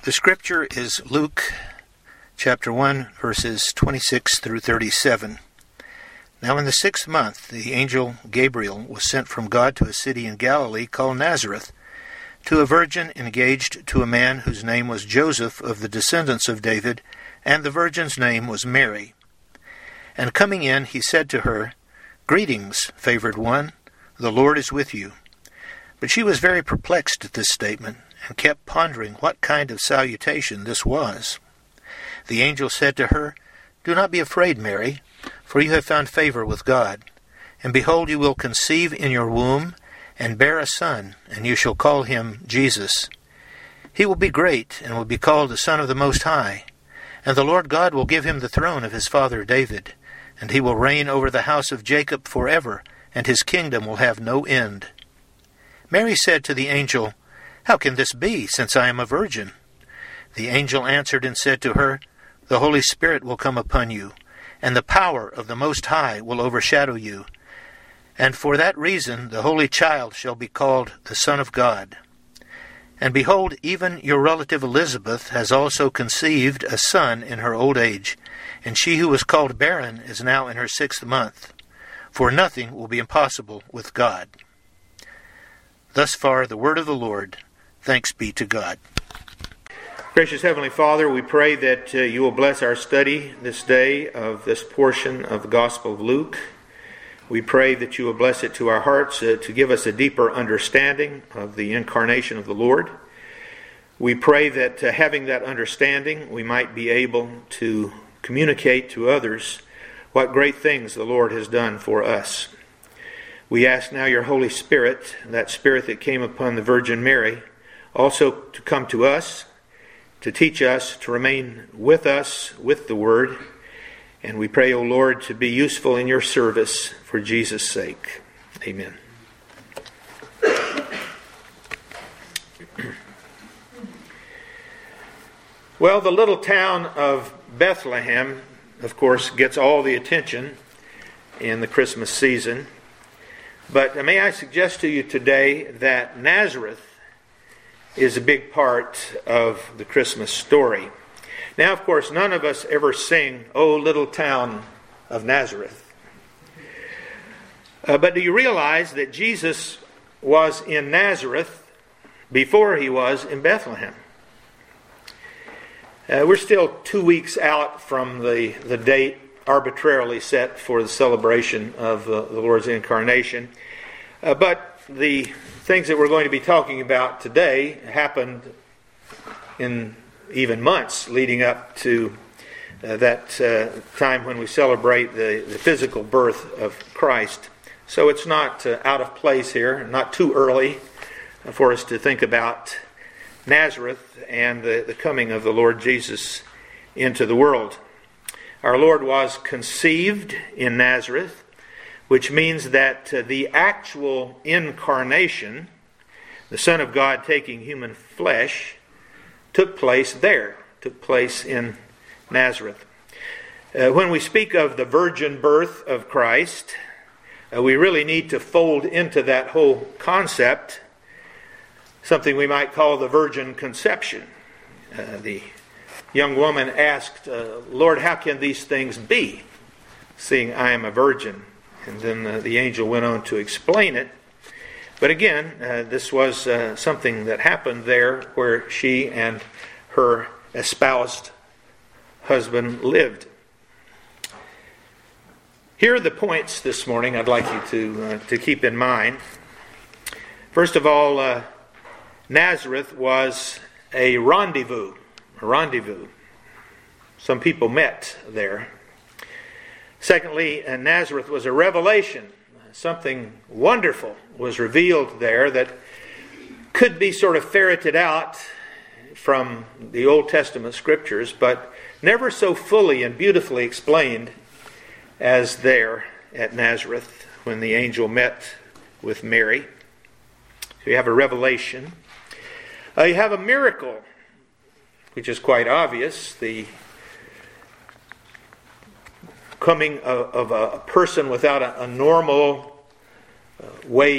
The scripture is Luke chapter 1, verses 26 through 37. Now in the 6th month, the angel Gabriel was sent from God to a city in Galilee called Nazareth, to a virgin engaged to a man whose name was Joseph of the descendants of David, and the virgin's name was Mary. And coming in, he said to her, "Greetings, favored one, the Lord is with you." But she was very perplexed at this statement, and kept pondering what kind of salutation this was. The angel said to her, "Do not be afraid, Mary, for you have found favor with God. And behold, you will conceive in your womb, and bear a son, and you shall call him Jesus. He will be great, and will be called the Son of the Most High. And the Lord God will give him the throne of his father David, and he will reign over the house of Jacob forever, and his kingdom will have no end." Mary said to the angel, "How can this be, since I am a virgin?" The angel answered and said to her, "The Holy Spirit will come upon you, and the power of the Most High will overshadow you. And for that reason the Holy Child shall be called the Son of God. And behold, even your relative Elizabeth has also conceived a son in her old age, and she who was called barren is now in her 6th month. For nothing will be impossible with God." Thus far the word of the Lord. Thanks be to God. Gracious Heavenly Father, we pray that you will bless our study this day of this portion of the Gospel of Luke. We pray that you will bless it to our hearts to give us a deeper understanding of the incarnation of the Lord. We pray that having that understanding, we might be able to communicate to others what great things the Lord has done for us. We ask now your Holy Spirit, that Spirit that came upon the Virgin Mary, also to come to us, to teach us, to remain with us with the Word. And we pray, O Lord, to be useful in your service for Jesus' sake. Amen. Well, the little town of Bethlehem, of course, gets all the attention in the Christmas season. But may I suggest to you today that Nazareth is a big part of the Christmas story. Now, of course, none of us ever sing, "O Little Town of Nazareth." But do you realize that Jesus was in Nazareth before he was in Bethlehem? We're still 2 weeks out from the date arbitrarily set for the celebration of the Lord's incarnation. But the things that we're going to be talking about today happened in even months leading up to that time when we celebrate the physical birth of Christ. So it's not out of place here, not too early for us to think about Nazareth and the coming of the Lord Jesus into the world. Our Lord was conceived in Nazareth, which means that the actual incarnation, the Son of God taking human flesh, took place in Nazareth. When we speak of the virgin birth of Christ, we really need to fold into that whole concept something we might call the virgin conception. The young woman asked, "Lord, how can these things be, seeing I am a virgin?" And then the angel went on to explain it. But again, this was something that happened there where she and her espoused husband lived. Here are the points this morning I'd like you to keep in mind. First of all, Nazareth was a rendezvous. Some people met there. Secondly, Nazareth was a revelation. Something wonderful was revealed there that could be sort of ferreted out from the Old Testament scriptures, but never so fully and beautifully explained as there at Nazareth when the angel met with Mary. So you have a revelation. You have a miracle, which is quite obvious. The coming of a person without a normal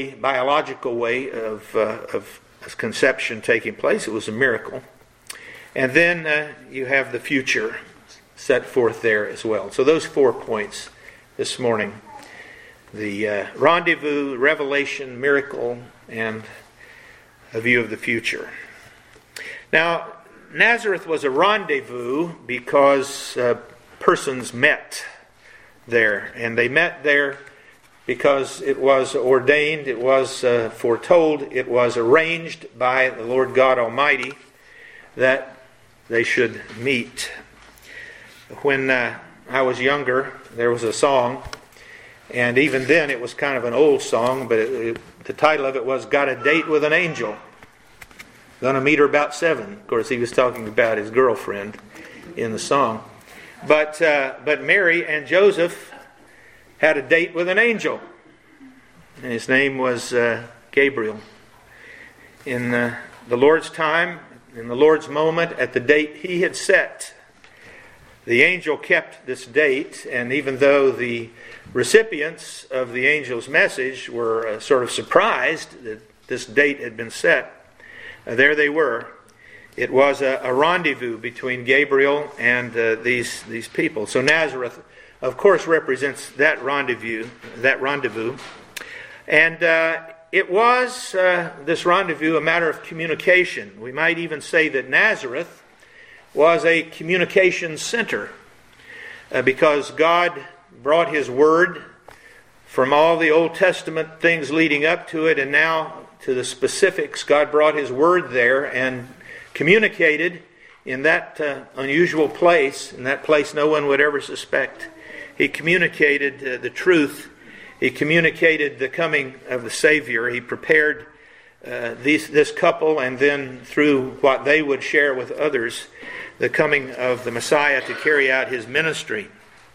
biological way of conception taking place. It was a miracle. And then you have the future set forth there as well. So those 4 points this morning. The rendezvous, revelation, miracle, and a view of the future. Now, Nazareth was a rendezvous because persons met there. And they met there because it was ordained, it was foretold, it was arranged by the Lord God Almighty that they should meet. When I was younger, there was a song, and even then it was kind of an old song, but the title of it was "Got a Date with an Angel. Gonna meet her about 7. Of course, he was talking about his girlfriend in the song. But Mary and Joseph had a date with an angel, and his name was Gabriel. In the Lord's time, in the Lord's moment, at the date He had set, the angel kept this date, and even though the recipients of the angel's message were sort of surprised that this date had been set, there they were. It was a rendezvous between Gabriel and these people. So Nazareth, of course, represents that rendezvous. And it was, this rendezvous, a matter of communication. We might even say that Nazareth was a communication center because God brought His Word from all the Old Testament things leading up to it, and now to the specifics. God brought His Word there and communicated in that unusual place, in that place no one would ever suspect. He communicated the truth. He communicated the coming of the Savior. He prepared this couple, and then through what they would share with others, the coming of the Messiah to carry out His ministry.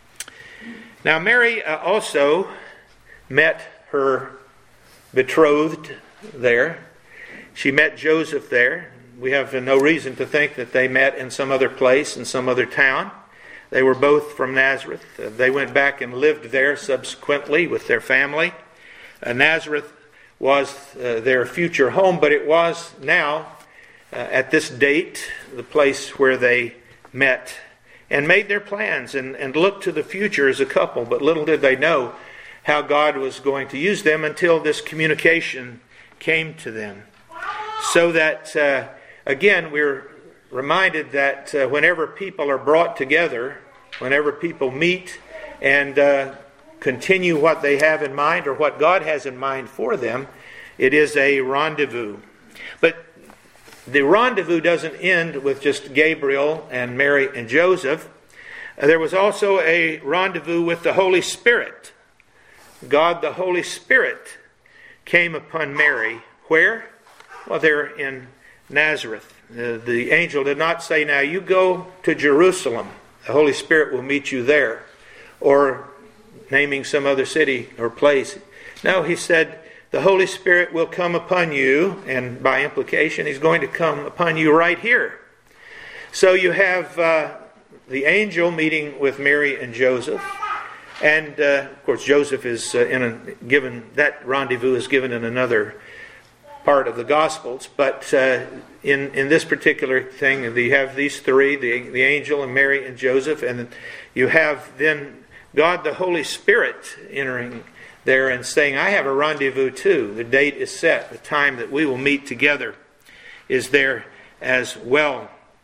Now Mary also met her betrothed there. She met Joseph there. We have no reason to think that they met in some other place, in some other town. They were both from Nazareth. They went back and lived there subsequently with their family. Nazareth was their future home, but it was now, at this date, the place where they met and made their plans and looked to the future as a couple. But little did they know how God was going to use them until this communication came to them. So that, again, we're reminded that whenever people are brought together, whenever people meet and continue what they have in mind or what God has in mind for them, it is a rendezvous. But the rendezvous doesn't end with just Gabriel and Mary and Joseph. There was also a rendezvous with the Holy Spirit. God, the Holy Spirit, came upon Mary. Where? Well, there in Nazareth. The angel did not say, now you go to Jerusalem. The Holy Spirit will meet you there. Or naming some other city or place. No, he said, the Holy Spirit will come upon you, and by implication, He's going to come upon you right here. So you have the angel meeting with Mary and Joseph. And, of course, Joseph is that rendezvous is given in another part of the Gospels. But in this particular thing, you have these three, the angel and Mary and Joseph. And you have then God the Holy Spirit entering there and saying, I have a rendezvous too. The date is set. The time that we will meet together is there as well.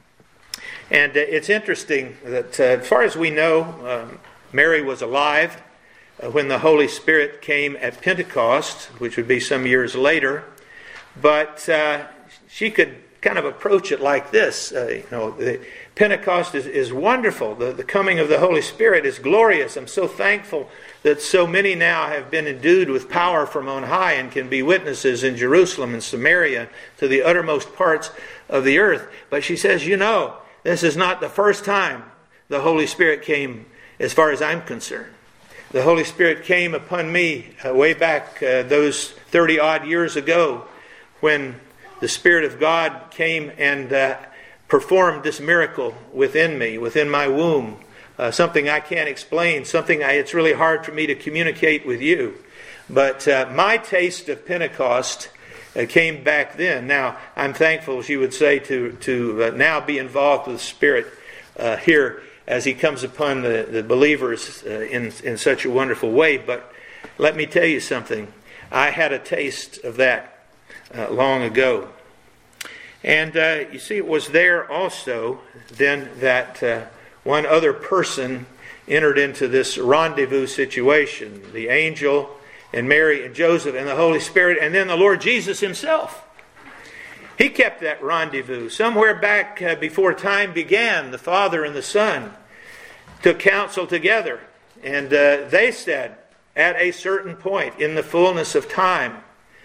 And it's interesting that as far as we know, Mary was alive when the Holy Spirit came at Pentecost, which would be some years later. But she could kind of approach it like this. Pentecost is wonderful. The coming of the Holy Spirit is glorious. I'm so thankful that so many now have been endued with power from on high and can be witnesses in Jerusalem and Samaria to the uttermost parts of the earth. But she says, this is not the first time the Holy Spirit came as far as I'm concerned. The Holy Spirit came upon me way back those 30-odd years ago when the Spirit of God came and performed this miracle within me, within my womb. Something I can't explain, it's really hard for me to communicate with you. But my taste of Pentecost came back then. Now, I'm thankful, she would say, to now be involved with the Spirit here as He comes upon the believers in such a wonderful way. But let me tell you something. I had a taste of that long ago. And you see, it was there also then that one other person entered into this rendezvous situation. The angel and Mary and Joseph and the Holy Spirit, and then the Lord Jesus Himself. He kept that rendezvous. Somewhere back before time began, the Father and the Son took counsel together. And they said, at a certain point in the fullness of time,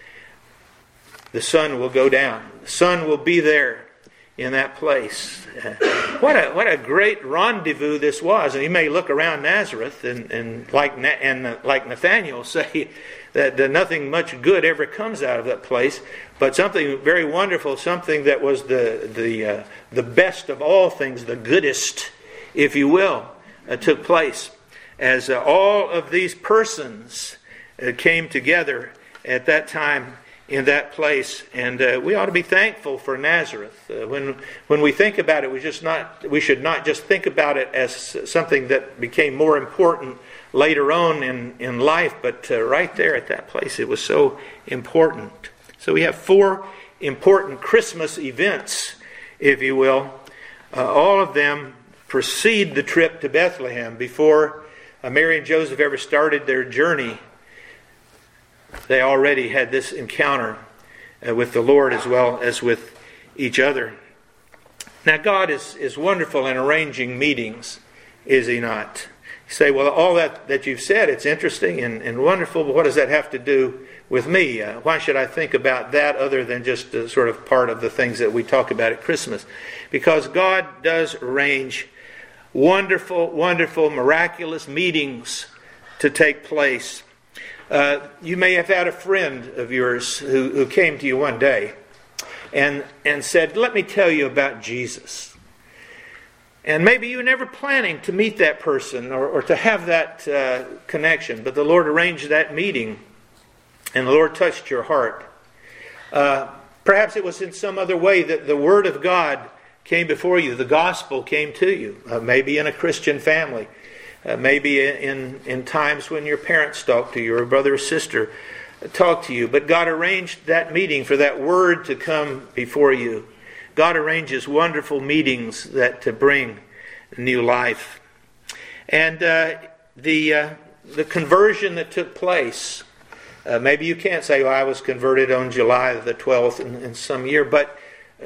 the Son will go down. The Son will be there in that place. What a great rendezvous this was. And you may look around Nazareth and like Nathaniel say that nothing much good ever comes out of that place, but something very wonderful, something that was the best of all things, the goodest, if you will, took place as all of these persons came together at that time in that place. And we ought to be thankful for Nazareth. When we think about it, we should not just think about it as something that became more important later on in life, but right there at that place it was so important. So we have 4 important Christmas events, if you will. All of them precede the trip to Bethlehem. Before Mary and Joseph ever started their journey, they already had this encounter with the Lord as well as with each other. Now, God is wonderful in arranging meetings, is He not? You say, well, all that you've said, it's interesting and wonderful, but what does that have to do with me? Why should I think about that other than just sort of part of the things that we talk about at Christmas? Because God does arrange wonderful, wonderful, miraculous meetings to take place. You may have had a friend of yours who came to you one day and said, let me tell you about Jesus. And maybe you were never planning to meet that person or to have that connection, but the Lord arranged that meeting and the Lord touched your heart. Perhaps it was in some other way that the Word of God came before you, the gospel came to you, maybe in a Christian family. Maybe in times when your parents talked to you or a brother or sister talked to you. But God arranged that meeting for that word to come before you. God arranges wonderful meetings to bring new life. And the conversion that took place, maybe you can't say, well, I was converted on July the 12th in some year, but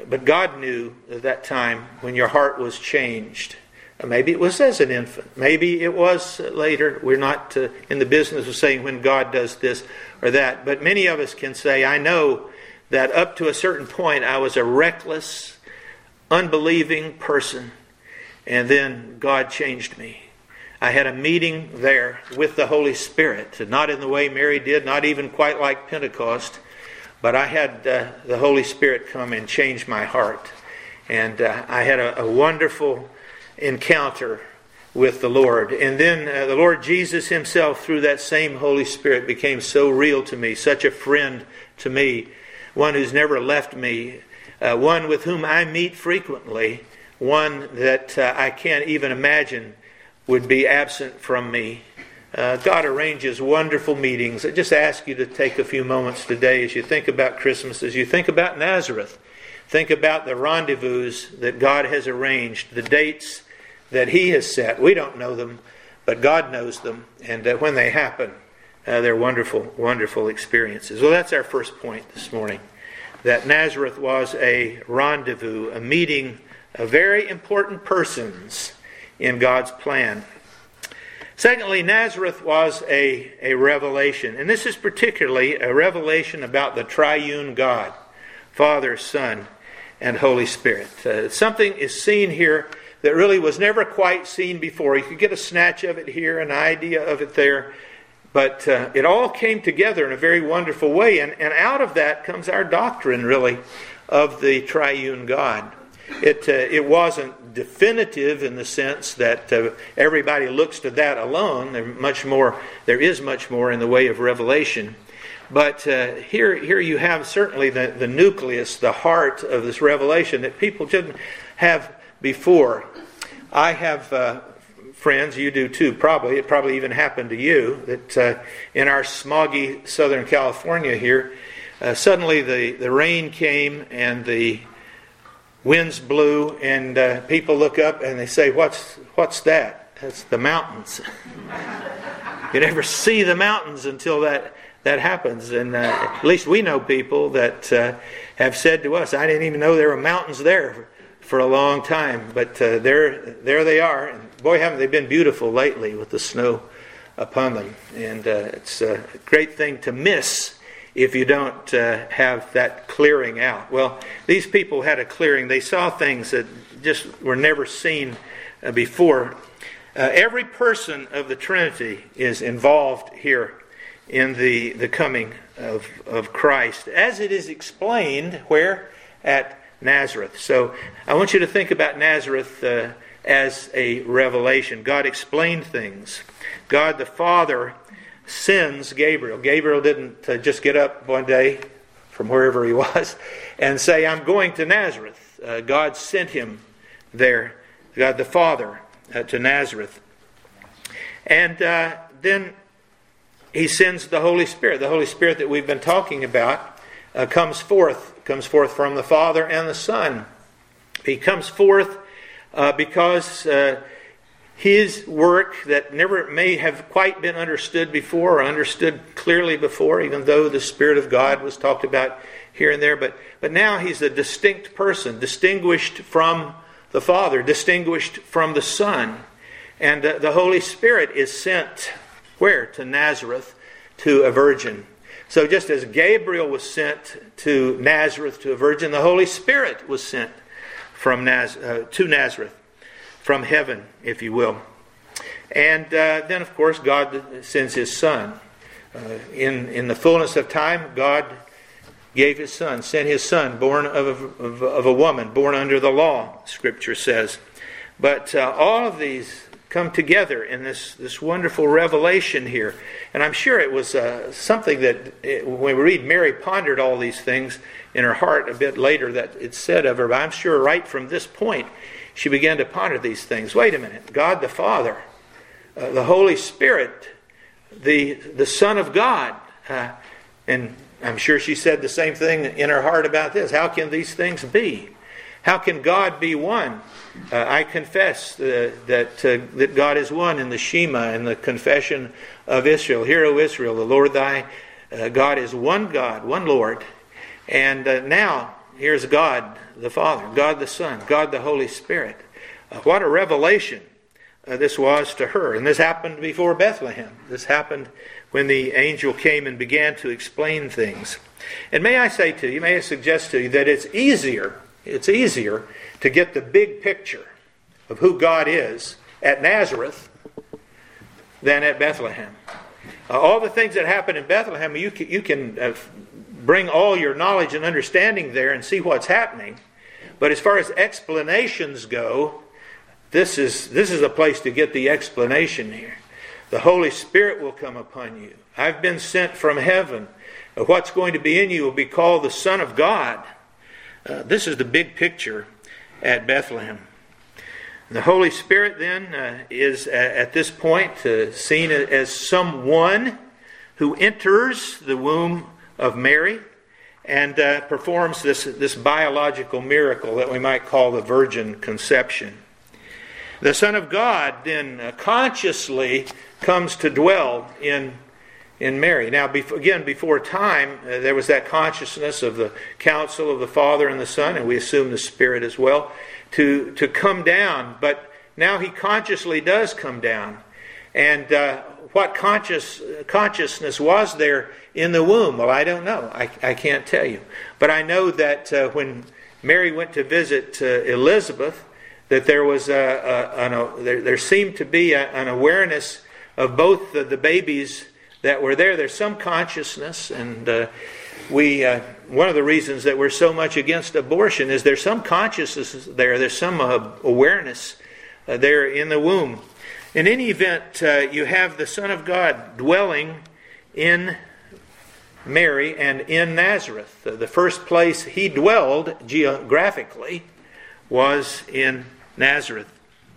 God knew at that time when your heart was changed. Maybe it was as an infant. Maybe it was later. We're not in the business of saying when God does this or that. But many of us can say, I know that up to a certain point I was a reckless, unbelieving person. And then God changed me. I had a meeting there with the Holy Spirit. Not in the way Mary did, not even quite like Pentecost. But I had the Holy Spirit come and change my heart. And I had a wonderful encounter with the Lord. And then the Lord Jesus Himself, through that same Holy Spirit, became so real to me, such a friend to me, one who's never left me, one with whom I meet frequently, one that I can't even imagine would be absent from me. God arranges wonderful meetings. I just ask you to take a few moments today as you think about Christmas, as you think about Nazareth. Think about the rendezvous that God has arranged, the dates that He has set. We don't know them, but God knows them. And when they happen, they're wonderful, wonderful experiences. Well, that's our first point this morning, that Nazareth was a rendezvous, a meeting of very important persons in God's plan. Secondly, Nazareth was a revelation. And this is particularly a revelation about the triune God, Father, Son, and Holy Spirit. Something is seen here that really was never quite seen before. You could get a snatch of it here, an idea of it there. But it all came together in a very wonderful way. And out of that comes our doctrine, really, of the triune God. It wasn't definitive in the sense that everybody looks to that alone. There is much more in the way of revelation. But here you have certainly the nucleus, the heart of this revelation that people didn't have before. I have friends, you do too probably, it probably even happened to you, that in our smoggy Southern California here, suddenly the rain came and the winds blew, and people look up and they say, what's that? That's the mountains. You never see the mountains until that happens. And at least we know people that have said to us, I didn't even know there were mountains there for a long time. But there they are. And boy, haven't they been beautiful lately with the snow upon them. And it's a great thing to miss if you don't have that clearing out. Well, these people had a clearing. They saw things that just were never seen before. Every person of the Trinity is involved here in the coming of Christ, as it is explained where? At Nazareth. So I want you to think about Nazareth as a revelation. God explained things. God the Father sends Gabriel. Gabriel didn't just get up one day from wherever he was and say, I'm going to Nazareth. God sent him there, God the Father, to Nazareth. And then He sends the Holy Spirit. The Holy Spirit that we've been talking about comes forth from the Father and the Son. He comes forth because His work that never may have quite been understood before or understood clearly before, even though the Spirit of God was talked about here and there. But now He's a distinct person, distinguished from the Father, distinguished from the Son. And the Holy Spirit is sent where? To Nazareth, to a virgin. So just as Gabriel was sent to Nazareth to a virgin, the Holy Spirit was sent from to Nazareth, from heaven, if you will. And then, of course, God sends His Son. In the fullness of time, God gave His Son, sent His Son, born of a woman, born under the law, Scripture says. But all of these come together in this wonderful revelation here. And I'm sure it was something that, when we read, Mary pondered all these things in her heart a bit later that it's said of her. But I'm sure right from this point, she began to ponder these things. Wait a minute. God the Father, the Holy Spirit, the Son of God. And I'm sure she said the same thing in her heart about this. How can these things be? How can God be one? I confess that God is one in the Shema and the confession of Israel. Hear, O Israel, the Lord thy God is one God, one Lord. And now, here's God the Father, God the Son, God the Holy Spirit. What a revelation this was to her. And this happened before Bethlehem. This happened when the angel came and began to explain things. And may I say to you, may I suggest to you that it's easier to get the big picture of who God is at Nazareth than at Bethlehem. All the things that happen in Bethlehem, you can bring all your knowledge and understanding there and see what's happening. But as far as explanations go, this is a place to get the explanation here. The Holy Spirit will come upon you. I've been sent from heaven. What's going to be in you will be called the Son of God. This is the big picture at Bethlehem. The Holy Spirit then is at this point seen as someone who enters the womb of Mary and performs this biological miracle that we might call the virgin conception. The Son of God then consciously comes to dwell in Mary. Now, before time, there was that consciousness of the counsel of the Father and the Son, and we assume the Spirit as well, to come down. But now He consciously does come down. And what consciousness was there in the womb? Well, I don't know. I can't tell you. But I know that when Mary went to visit Elizabeth, that there was there seemed to be an awareness of both the babies that were there. There's some consciousness, and one of the reasons that we're so much against abortion is there's some consciousness there. There's some awareness there in the womb. In any event, you have the Son of God dwelling in Mary and in Nazareth. The first place he dwelled geographically was in Nazareth.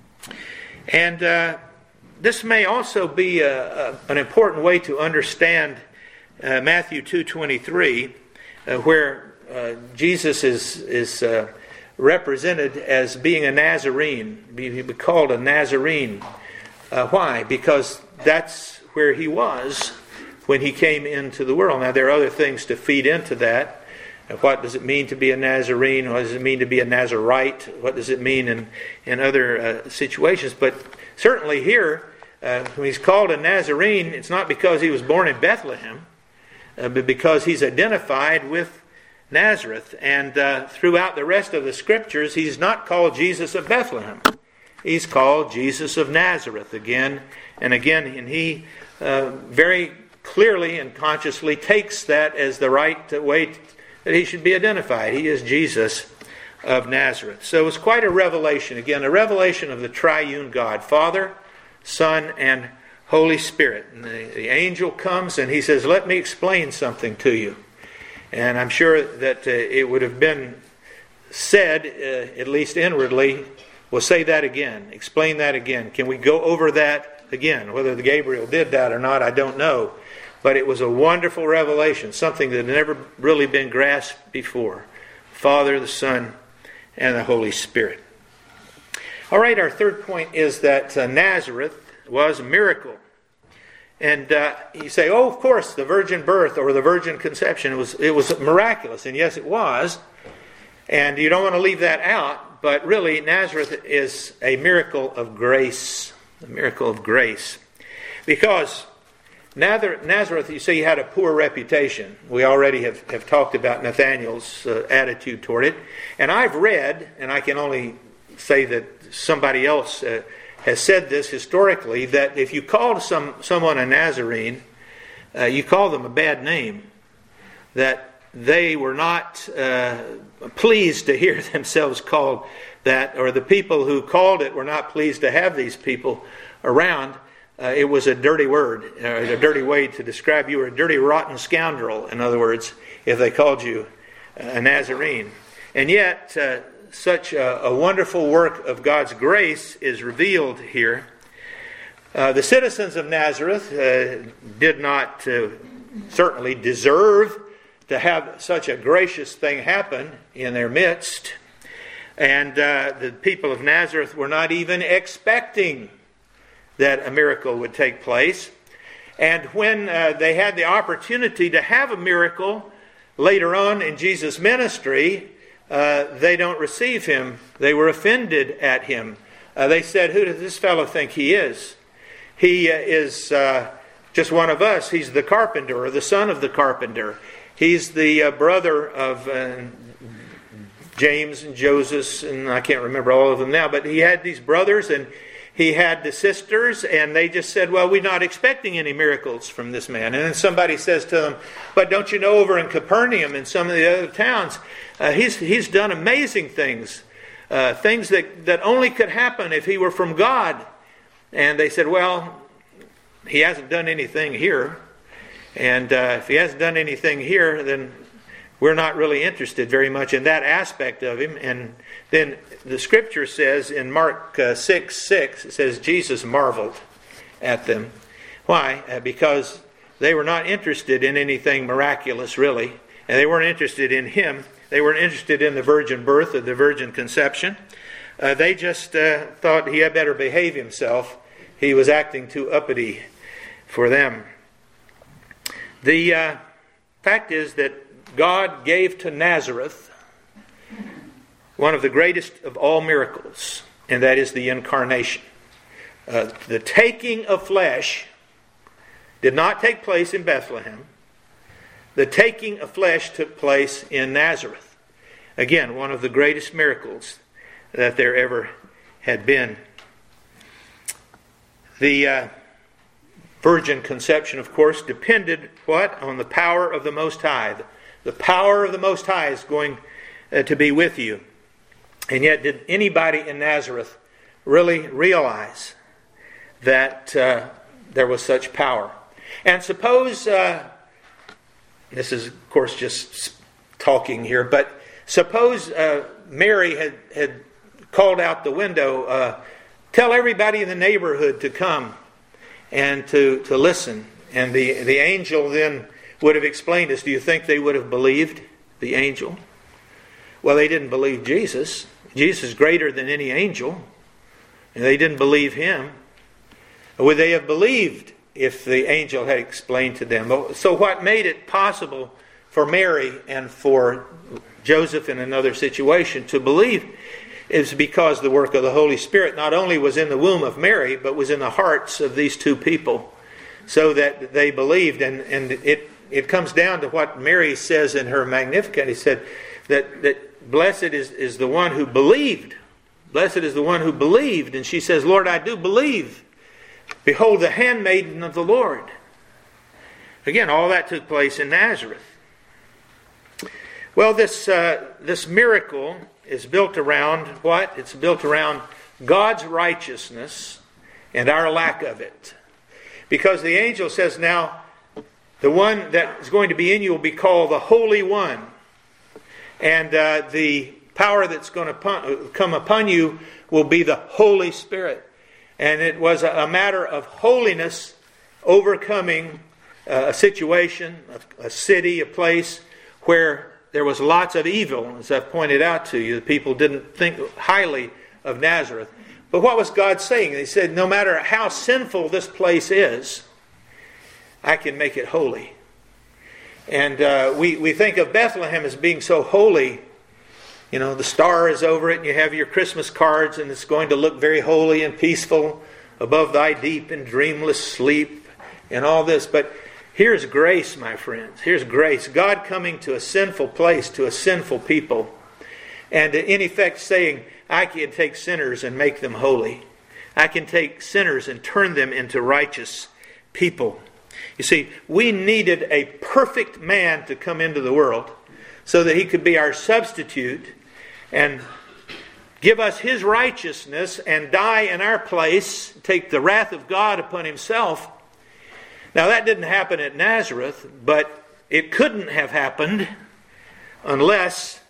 And this may also be an important way to understand Matthew 2:23, where Jesus is represented as being a Nazarene. He be called a Nazarene. Why? Because that's where he was when he came into the world. Now, there are other things to feed into that. What does it mean to be a Nazarene? What does it mean to be a Nazarite? What does it mean in other situations? But certainly here, when he's called a Nazarene, it's not because he was born in Bethlehem, but because he's identified with Nazareth. And throughout the rest of the Scriptures, he's not called Jesus of Bethlehem. He's called Jesus of Nazareth again and again. And he very clearly and consciously takes that as the right way that he should be identified. He is Jesus of Nazareth. So it's quite a revelation. Again, a revelation of the triune God, Father, Son, and Holy Spirit. And the angel comes and he says, "Let me explain something to you." And I'm sure that it would have been said, at least inwardly, "Well, say that again. Explain that again. Can we go over that again?" Whether the Gabriel did that or not, I don't know. But it was a wonderful revelation, something that had never really been grasped before. Father, the Son, and the Holy Spirit. All right, our third point is that Nazareth was a miracle. And you say, oh, of course, the virgin birth or the virgin conception, it was miraculous. And yes, it was. And you don't want to leave that out. But really, Nazareth is a miracle of grace. A miracle of grace. Because Nazareth, you see, had a poor reputation. We already have talked about Nathanael's attitude toward it. And I've read, and I can only say that somebody else has said this historically, that if you call someone a Nazarene, you call them a bad name. That they were not pleased to hear themselves called that, or the people who called it were not pleased to have these people around. It was a dirty word, a dirty way to describe you, or a dirty, rotten scoundrel, in other words, if they called you a Nazarene. And yet, such a wonderful work of God's grace is revealed here. The citizens of Nazareth did not certainly deserve to have such a gracious thing happen in their midst. And the people of Nazareth were not even expecting that a miracle would take place. And when they had the opportunity to have a miracle later on in Jesus' ministry, they don't receive him. They were offended at him. They said, "Who does this fellow think he is? He is just one of us. He's the carpenter, or the son of the carpenter. He's the brother of James and Joseph, and I can't remember all of them now, but he had these brothers, and he had the sisters, and they just said, well, we're not expecting any miracles from this man." And then somebody says to them, "But don't you know over in Capernaum and some of the other towns, he's done amazing things, things that only could happen if he were from God." And they said, "Well, he hasn't done anything here. And if he hasn't done anything here, then we're not really interested very much in that aspect of him." And then the Scripture says in Mark 6:6, it says Jesus marveled at them. Why? Because they were not interested in anything miraculous, really. And they weren't interested in him. They weren't interested in the virgin birth or the virgin conception. They just thought he had better behave himself. He was acting too uppity for them. The fact is that God gave to Nazareth one of the greatest of all miracles, and that is the incarnation. The taking of flesh did not take place in Bethlehem. The taking of flesh took place in Nazareth. Again, one of the greatest miracles that there ever had been. The virgin conception, of course, depended what? On the power of the Most High. The power of the Most High is going to be with you. And yet, did anybody in Nazareth really realize that there was such power? And suppose this is, of course, just talking here, but suppose Mary had called out the window, tell everybody in the neighborhood to come and to listen. And the angel then would have explained this. Do you think they would have believed the angel? Well, they didn't believe Jesus. Jesus is greater than any angel. And they didn't believe him. Would they have believed if the angel had explained to them? So what made it possible for Mary and for Joseph in another situation to believe is because the work of the Holy Spirit not only was in the womb of Mary, but was in the hearts of these two people, so that they believed. And it comes down to what Mary says in her Magnificat. He said that blessed is the one who believed. Blessed is the one who believed. And she says, Lord, I do believe. Behold, the handmaiden of the Lord. Again, all that took place in Nazareth. Well, this miracle is built around what? It's built around God's righteousness and our lack of it. Because the angel says now, the one that is going to be in you will be called the Holy One. And the power that's going to come upon you will be the Holy Spirit. And it was a matter of holiness overcoming a situation, a city, a place where there was lots of evil, as I've pointed out to you. The people didn't think highly of Nazareth. But what was God saying? He said, no matter how sinful this place is, I can make it holy. And we think of Bethlehem as being so holy. You know, the star is over it, and you have your Christmas cards, and it's going to look very holy and peaceful above thy deep and dreamless sleep and all this. But here's grace, my friends. Here's grace. God coming to a sinful place, to a sinful people, and in effect saying, I can take sinners and make them holy. I can take sinners and turn them into righteous people. You see, we needed a perfect man to come into the world so that he could be our substitute and give us his righteousness and die in our place, take the wrath of God upon himself. Now that didn't happen at Nazareth, but it couldn't have happened unless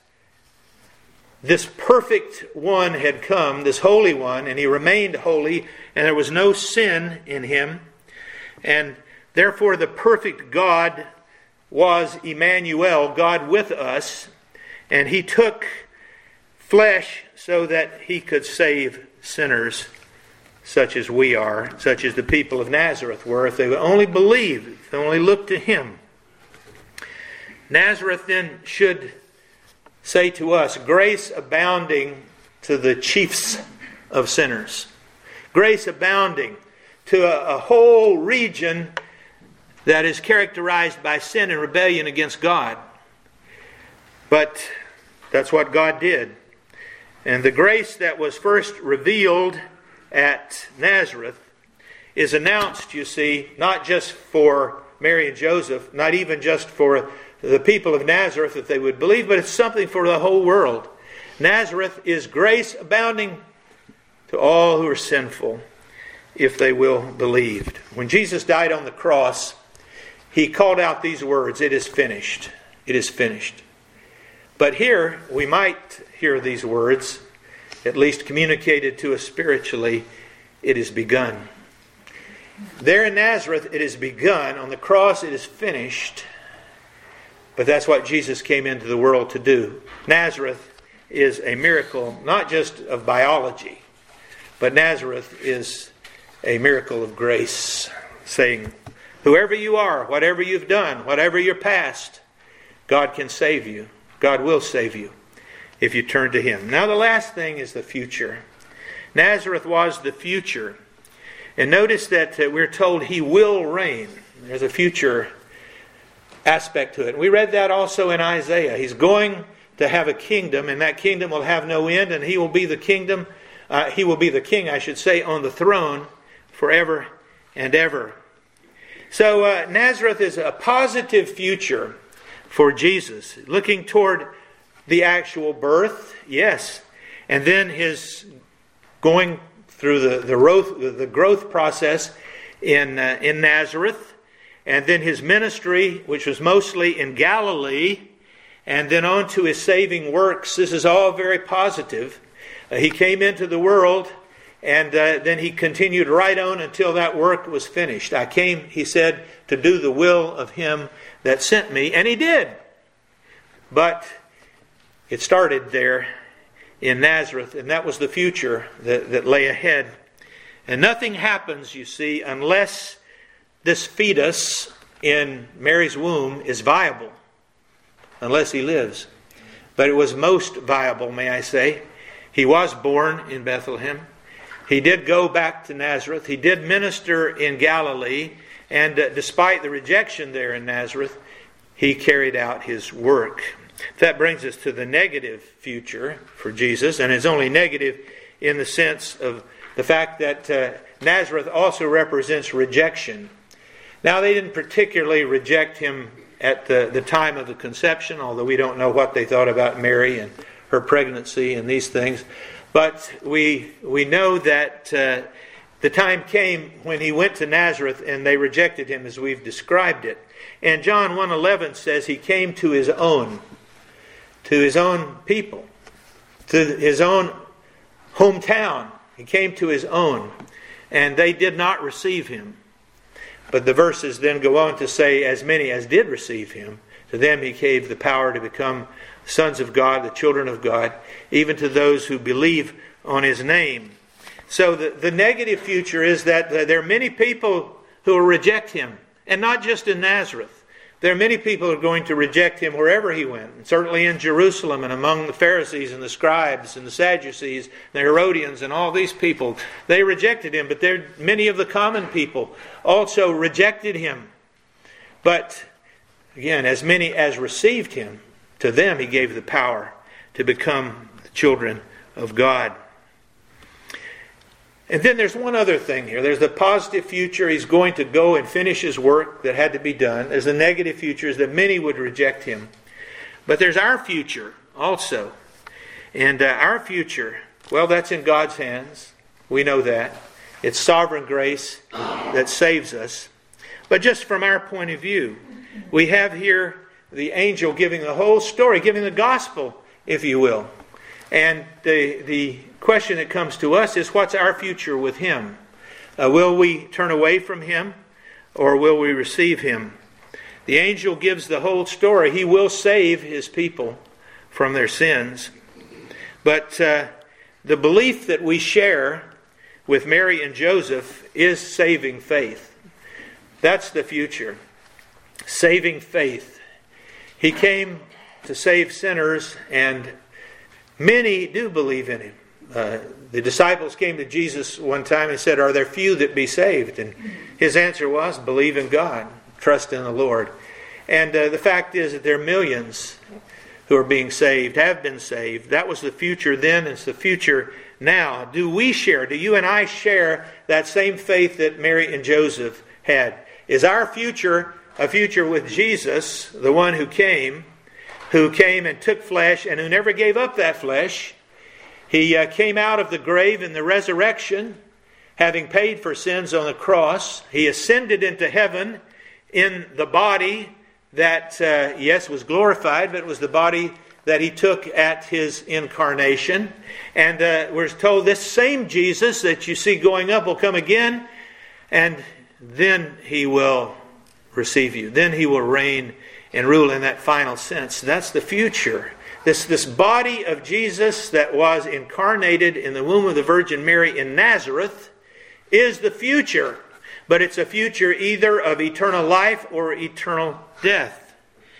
this perfect one had come, this holy one, and he remained holy, and there was no sin in him. And therefore the perfect God was Emmanuel, God with us, and he took flesh so that he could save sinners such as we are, such as the people of Nazareth were, if they would only believe, if they only look to him. Nazareth then should say to us, grace abounding to the chiefs of sinners. Grace abounding to a whole region that is characterized by sin and rebellion against God. But that's what God did. And the grace that was first revealed at Nazareth is announced, you see, not just for Mary and Joseph, not even just for the people of Nazareth that they would believe, but it's something for the whole world. Nazareth is grace abounding to all who are sinful, if they will believe. When Jesus died on the cross, he called out these words, it is finished. It is finished. But here, we might hear these words, at least communicated to us spiritually, it is begun. There in Nazareth, it is begun. On the cross, it is finished. But that's what Jesus came into the world to do. Nazareth is a miracle, not just of biology, but Nazareth is a miracle of grace, saying, whoever you are, whatever you've done, whatever your past, God can save you. God will save you if you turn to him. Now the last thing is the future. Nazareth was the future. And notice that we're told he will reign. There's a future aspect to it. We read that also in Isaiah. He's going to have a kingdom, and that kingdom will have no end, and he will be the kingdom. He will be the king, I should say, on the throne forever and ever. So Nazareth is a positive future for Jesus, looking toward the actual birth, yes, and then his going through the growth process in Nazareth, and then his ministry, which was mostly in Galilee, and then on to his saving works. This is all very positive. He came into the world, and then he continued right on until that work was finished. I came, he said, to do the will of him that sent me, and he did. But it started there in Nazareth, and that was the future that lay ahead. And nothing happens, you see, unless this fetus in Mary's womb is viable, unless he lives. But it was most viable, may I say. He was born in Bethlehem. He did go back to Nazareth. He did minister in Galilee. And despite the rejection there in Nazareth, he carried out his work. That brings us to the negative future for Jesus. And it's only negative in the sense of the fact that Nazareth also represents rejection. Now, they didn't particularly reject him at the time of the conception, although we don't know what they thought about Mary and her pregnancy and these things. But we know that the time came when he went to Nazareth and they rejected him as we've described it. And John 1:11 says he came to his own people, to his own hometown. He came to his own, and they did not receive him. But the verses then go on to say, as many as did receive him, to them he gave the power to become sons of God, the children of God, even to those who believe on his name. So the negative future is that there are many people who will reject him, and not just in Nazareth. There are many people who are going to reject him wherever he went, and certainly in Jerusalem and among the Pharisees and the scribes and the Sadducees, the Herodians and all these people. They rejected him, but many of the common people also rejected him. But again, as many as received him, to them he gave the power to become the children of God. And then there's one other thing here. There's the positive future. He's going to go and finish his work that had to be done. There's the negative future is that many would reject him. But there's our future also. And our future, well, that's in God's hands. We know that. It's sovereign grace that saves us. But just from our point of view, we have here the angel giving the whole story, giving the gospel, if you will. And the question that comes to us is, what's our future with him? Will we turn away from him, or will we receive him? The angel gives the whole story. He will save his people from their sins. But the belief that we share with Mary and Joseph is saving faith. That's the future. Saving faith. He came to save sinners, and many do believe in him. The disciples came to Jesus one time and said, "Are there few that be saved?" And his answer was, "Believe in God, trust in the Lord." And the fact is that there are millions who are being saved, have been saved. That was the future then, and it's the future now. Do we share, do you and I share that same faith that Mary and Joseph had? Is our future a future with Jesus, the one who came and took flesh, and who never gave up that flesh? He came out of the grave in the resurrection, having paid for sins on the cross. He ascended into heaven in the body that, yes, was glorified, but it was the body that he took at his incarnation. And we're told this same Jesus that you see going up will come again, and then he will receive you. Then he will reign and rule in that final sense. That's the future. This body of Jesus that was incarnated in the womb of the Virgin Mary in Nazareth is the future. But it's a future either of eternal life or eternal death.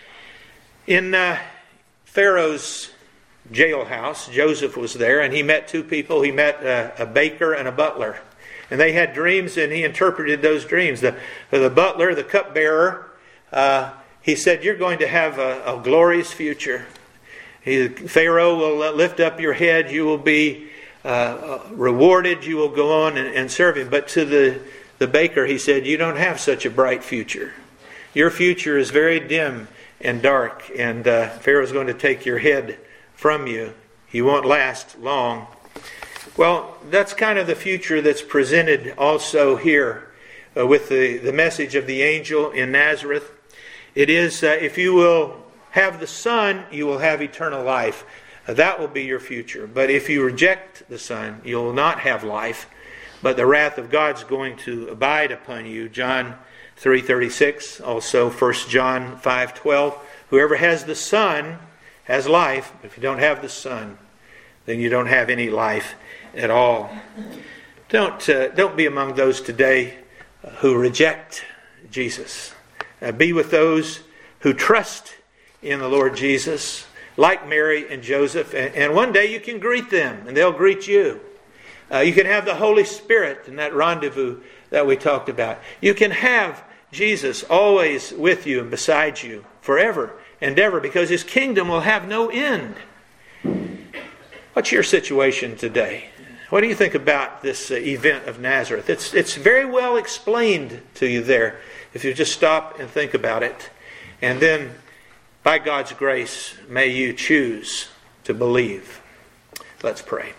In Pharaoh's jailhouse, Joseph was there, and he met two people. He met a baker and a butler. And they had dreams, and he interpreted those dreams. The butler, the cupbearer, he said, "You're going to have a glorious future. Pharaoh will lift up your head. You will be rewarded. You will go on and serve him." But to the baker, he said, "You don't have such a bright future. Your future is very dim and dark, and Pharaoh's going to take your head from you. You won't last long." Well, that's kind of the future that's presented also here. with the message of the angel in Nazareth. It is, if you will have the Son, you will have eternal life. That will be your future. But if you reject the Son, you will not have life, but the wrath of God's going to abide upon you. John 3:36, also 1 John 5:12. Whoever has the Son has life. If you don't have the Son, then you don't have any life at all. Don't be among those today who reject Jesus. Be with those who trust in the Lord Jesus, like Mary and Joseph. And one day you can greet them, and they'll greet you. You can have the Holy Spirit in that rendezvous that we talked about. You can have Jesus always with you and beside you forever and ever, because His kingdom will have no end. What's your situation today? What do you think about this event of Nazareth? It's very well explained to you there, if you just stop and think about it. And then, by God's grace, may you choose to believe. Let's pray.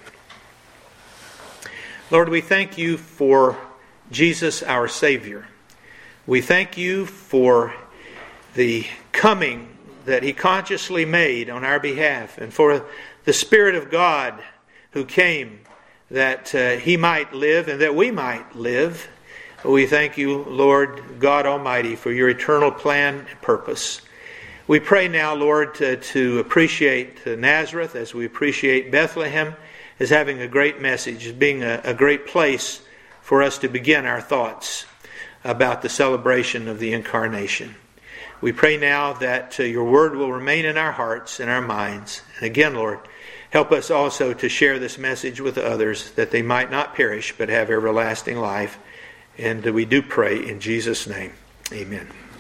Lord, we thank you for Jesus, our Savior. We thank you for the coming that He consciously made on our behalf, and for the Spirit of God who came that He might live and that we might live. We thank you, Lord God Almighty, for your eternal plan and purpose. We pray now, Lord, to appreciate Nazareth as we appreciate Bethlehem as having a great message, as being a great place for us to begin our thoughts about the celebration of the Incarnation. We pray now that your word will remain in our hearts and our minds. And again, Lord, help us also to share this message with others, that they might not perish but have everlasting life. And we do pray in Jesus' name. Amen.